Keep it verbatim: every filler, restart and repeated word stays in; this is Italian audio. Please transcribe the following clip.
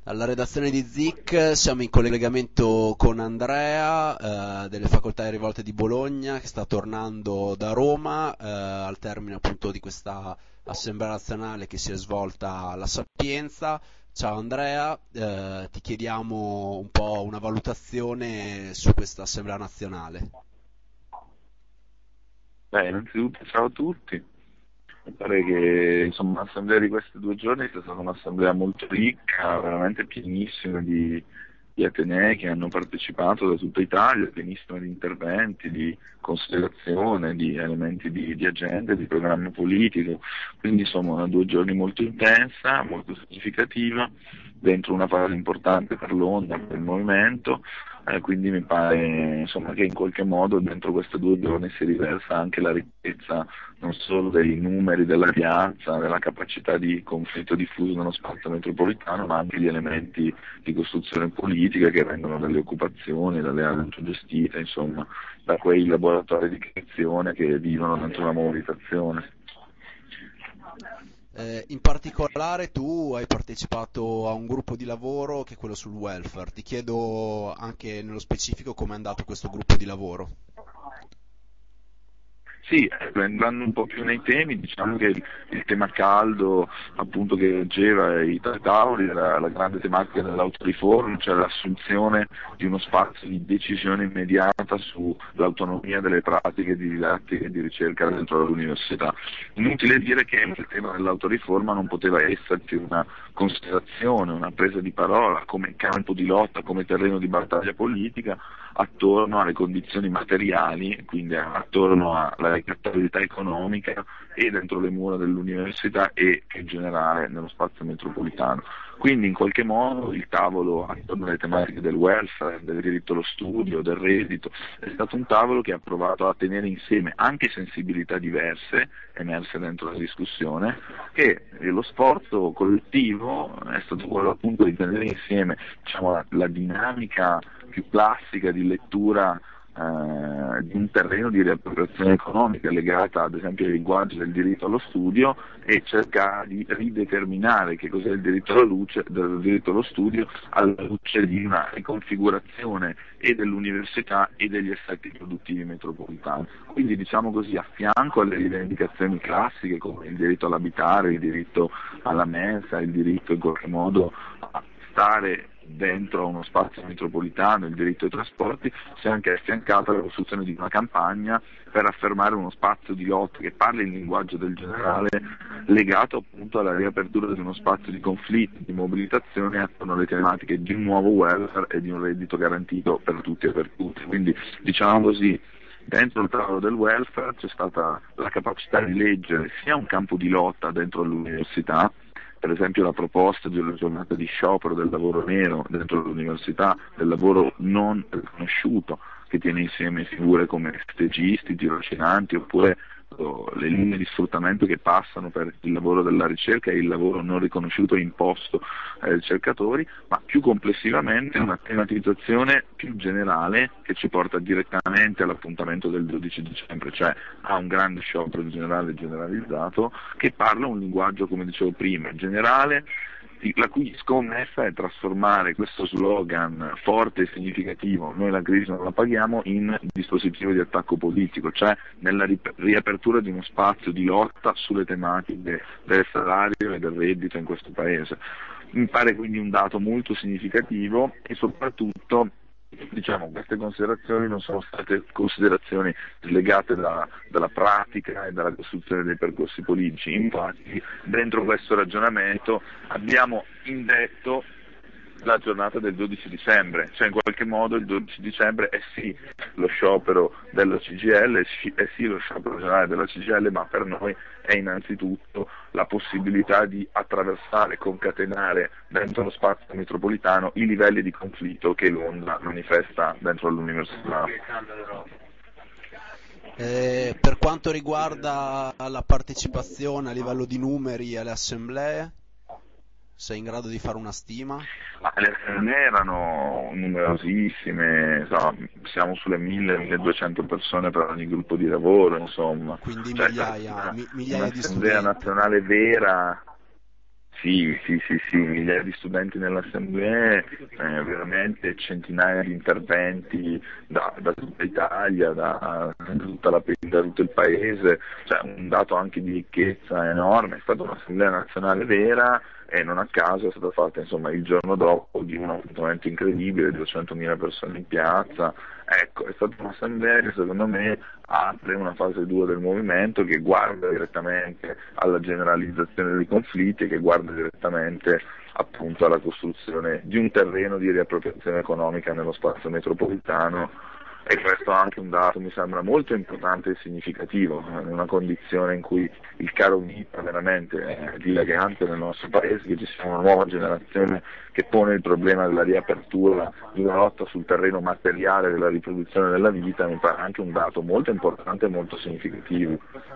Alla redazione di Z I C siamo in collegamento con Andrea eh, delle Facoltà di Rivolte di Bologna, che sta tornando da Roma eh, al termine appunto di questa assemblea nazionale che si è svolta alla Sapienza. Ciao Andrea, eh, ti chiediamo un po' una valutazione su questa assemblea nazionale. Beh, innanzitutto ciao a tutti. Mi pare che insomma, l'assemblea di questi due giorni sia stata un'assemblea molto ricca, veramente pienissima di, di atenei che hanno partecipato da tutta Italia, pienissima di interventi, di considerazione, di elementi di, di agenda, di programma politico. Quindi insomma una due giorni molto intensa, molto significativa, dentro una fase importante per l'Onda, per il movimento. Eh, quindi mi pare insomma, che in qualche modo dentro questi due giorni si riversa anche la ricchezza non solo dei numeri della piazza, della capacità di conflitto diffuso nello spazio metropolitano, ma anche gli elementi di costruzione politica che vengono dalle occupazioni, dalle aree autogestite, insomma, da quei laboratori di creazione che vivono dentro la mobilitazione. Eh, in particolare tu hai partecipato a un gruppo di lavoro che è quello sul welfare. Ti chiedo anche nello specifico come è andato questo gruppo di lavoro. Sì, ecco, entrando un po' più nei temi, diciamo che il, il tema caldo appunto che reggeva i tre tavoli era la grande tematica dell'autoriforma, cioè l'assunzione di uno spazio di decisione immediata sull'autonomia delle pratiche di didattica e di ricerca dentro l'università. Inutile dire che nel tema dell'autoriforma non poteva esserci una considerazione, una presa di parola come campo di lotta, come terreno di battaglia politica attorno alle condizioni materiali, quindi attorno alla ricattabilità economica e dentro le mura dell'università e in generale nello spazio metropolitano. Quindi in qualche modo il tavolo attorno alle tematiche del welfare, del diritto allo studio, del reddito, è stato un tavolo che ha provato a tenere insieme anche sensibilità diverse emerse dentro la discussione, che lo sforzo collettivo è stato quello appunto di tenere insieme diciamo, la, la dinamica più classica di lettura eh, di un terreno di riappropriazione economica legata ad esempio ai linguaggi del diritto allo studio e cercare di rideterminare che cos'è il diritto alla luce, del diritto allo studio alla luce di una riconfigurazione e dell'università e degli assetti produttivi metropolitani. Quindi diciamo così a fianco alle rivendicazioni classiche come il diritto all'abitare, il diritto alla mensa, il diritto in qualche modo a stare dentro uno spazio metropolitano, il diritto ai trasporti, si è anche affiancata la costruzione di una campagna per affermare uno spazio di lotta che parli il linguaggio del generale legato appunto alla riapertura di uno spazio di conflitto, di mobilitazione attorno alle tematiche di un nuovo welfare e di un reddito garantito per tutti e per tutti. Quindi diciamo così, dentro il tavolo del welfare c'è stata la capacità di leggere sia un campo di lotta dentro l'università, per esempio la proposta di una giornata di sciopero del lavoro nero dentro l'università, del lavoro non riconosciuto, che tiene insieme figure come stagisti, tirocinanti, oppure oh, le linee di sfruttamento che passano per il lavoro della ricerca e il lavoro non riconosciuto e imposto ai ricercatori, ma più complessivamente una tematizzazione più generale che ci porta direttamente all'appuntamento del dodici dicembre, cioè a un grande sciopero generale generalizzato che parla un linguaggio, come dicevo prima, generale, la cui scommessa è trasformare questo slogan forte e significativo, noi la crisi non la paghiamo, in dispositivo di attacco politico, cioè nella riapertura di uno spazio di lotta sulle tematiche del salario e del reddito in questo Paese. Mi pare quindi un dato molto significativo e soprattutto diciamo, queste considerazioni non sono state considerazioni legate da, dalla pratica e dalla costruzione dei percorsi politici, infatti dentro questo ragionamento abbiamo indetto la giornata del dodici dicembre, cioè in qualche modo il dodici dicembre è sì lo sciopero della C G I L, è sì lo sciopero generale della C G I L, ma per noi è innanzitutto la possibilità di attraversare, concatenare dentro lo spazio metropolitano i livelli di conflitto che l'Onda manifesta dentro l'università. Eh, per quanto riguarda la partecipazione a livello di numeri alle assemblee, sei in grado di fare una stima? Ma le assemblee erano numerosissime, insomma, siamo sulle mille milleduecento persone per ogni gruppo di lavoro, insomma. Quindi cioè, migliaia, una, mi, migliaia di un'assemblea studenti. nazionale vera. Sì, sì, sì, sì, migliaia di studenti nell'assemblea, eh, veramente centinaia di interventi da, da tutta Italia, da, tutta la, da tutto il paese, cioè un dato anche di ricchezza enorme, è stata un'assemblea nazionale vera e non a caso è stata fatta insomma il giorno dopo di un appuntamento incredibile, duecentomila persone in piazza. Ecco, è stata un'assemblea che secondo me apre una fase due del movimento che guarda direttamente alla generalizzazione dei conflitti e che guarda direttamente appunto alla costruzione di un terreno di riappropriazione economica nello spazio metropolitano. E questo è anche un dato, mi sembra molto importante e significativo, in una condizione in cui il caro vita veramente è dilagante nel nostro paese, che ci sia una nuova generazione che pone il problema della riapertura, di una lotta sul terreno materiale della riproduzione della vita, mi pare anche un dato molto importante e molto significativo.